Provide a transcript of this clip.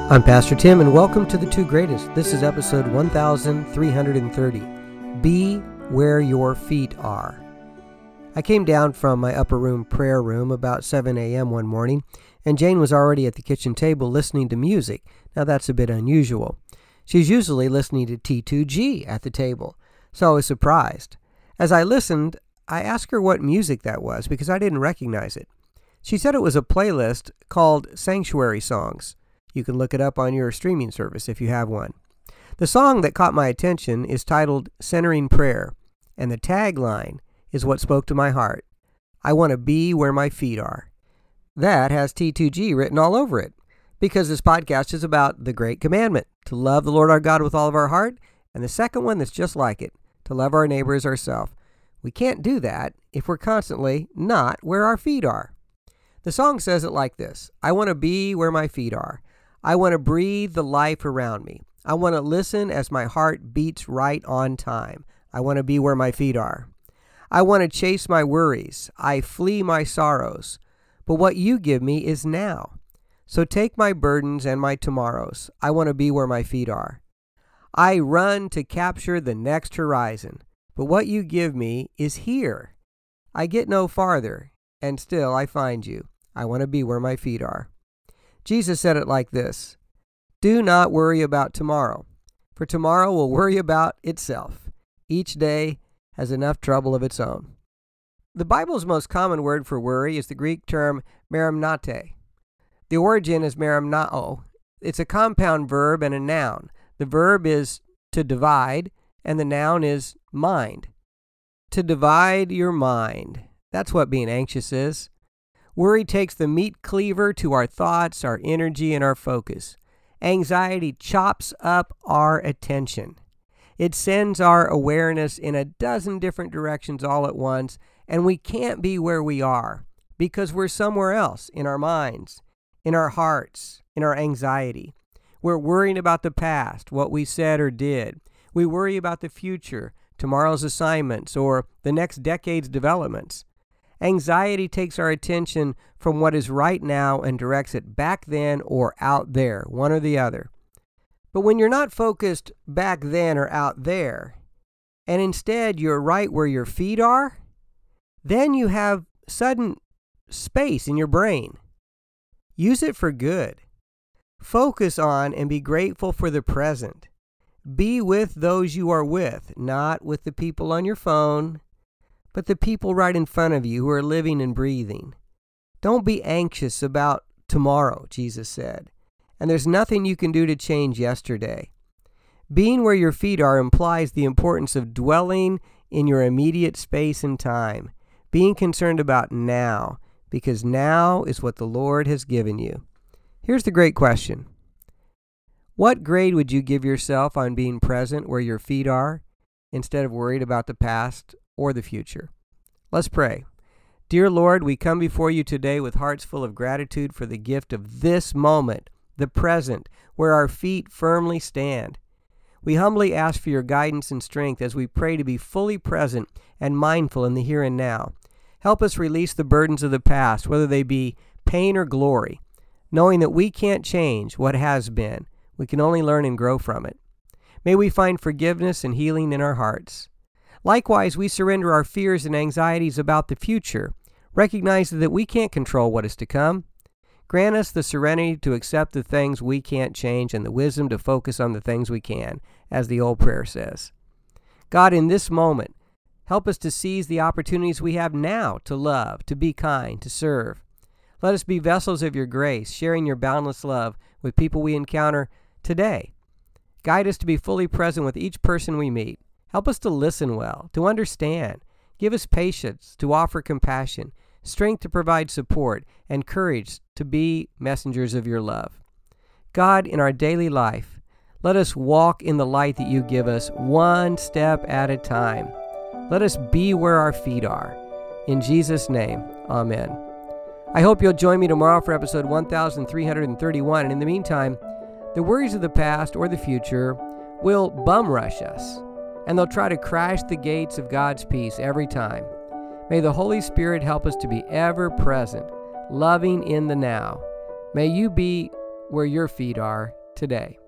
I'm Pastor Tim, and welcome to The Two Greatest. This is episode 1330. Be where your feet are. I came down from my upper room prayer room about 7 a.m. one morning, and Jane was already at the kitchen table listening to music. Now that's a bit unusual. She's usually listening to T2G at the table, so I was surprised. As I listened, I asked her what music that was because I didn't recognize it. She said it was a playlist called Sanctuary Songs. You can look it up on your streaming service if you have one. The song that caught my attention is titled Centering Prayer, and the tagline is what spoke to my heart. I want to be where my feet are. That has T2G written all over it, because this podcast is about the great commandment, to love the Lord our God with all of our heart, and the second one that's just like it, to love our neighbor as ourselves. We can't do that if we're constantly not where our feet are. The song says it like this: I want to be where my feet are. I want to breathe the life around me. I want to listen as my heart beats right on time. I want to be where my feet are. I want to chase my worries. I flee my sorrows. But what you give me is now. So take my burdens and my tomorrows. I want to be where my feet are. I run to capture the next horizon. But what you give me is here. I get no farther, and still I find you. I want to be where my feet are. Jesus said it like this: do not worry about tomorrow, for tomorrow will worry about itself. Each day has enough trouble of its own. The Bible's most common word for worry is the Greek term merimnate. The origin is merimnao. It's a compound verb and a noun. The verb is to divide, and the noun is mind. To divide your mind. That's what being anxious is. Worry takes the meat cleaver to our thoughts, our energy, and our focus. Anxiety chops up our attention. It sends our awareness in a dozen different directions all at once, and we can't be where we are because we're somewhere else in our minds, in our hearts, in our anxiety. We're worrying about the past, what we said or did. We worry about the future, tomorrow's assignments, or the next decade's developments. Anxiety takes our attention from what is right now and directs it back then or out there, one or the other. But when you're not focused back then or out there, and instead you're right where your feet are, then you have sudden space in your brain. Use it for good. Focus on and be grateful for the present. Be with those you are with, not with the people on your phone, but the people right in front of you who are living and breathing. Don't be anxious about tomorrow, Jesus said, and there's nothing you can do to change yesterday. Being where your feet are implies the importance of dwelling in your immediate space and time, being concerned about now, because now is what the Lord has given you. Here's the great question. What grade would you give yourself on being present where your feet are instead of worried about the past or the future? Let's pray. Dear Lord, we come before you today with hearts full of gratitude for the gift of this moment, the present, where our feet firmly stand. We humbly ask for your guidance and strength as we pray to be fully present and mindful in the here and now. Help us release the burdens of the past, whether they be pain or glory, knowing that we can't change what has been. We can only learn and grow from it. May we find forgiveness and healing in our hearts. Likewise, we surrender our fears and anxieties about the future, recognizing that we can't control what is to come. Grant us the serenity to accept the things we can't change and the wisdom to focus on the things we can, as the old prayer says. God, in this moment, help us to seize the opportunities we have now to love, to be kind, to serve. Let us be vessels of your grace, sharing your boundless love with people we encounter today. Guide us to be fully present with each person we meet. Help us to listen well, to understand. Give us patience to offer compassion, strength to provide support, and courage to be messengers of your love. God, in our daily life, let us walk in the light that you give us one step at a time. Let us be where our feet are. In Jesus' name, amen. I hope you'll join me tomorrow for episode 1331. And in the meantime, the worries of the past or the future will bum rush us, and they'll try to crash the gates of God's peace every time. May the Holy Spirit help us to be ever present, loving in the now. May you be where your feet are today.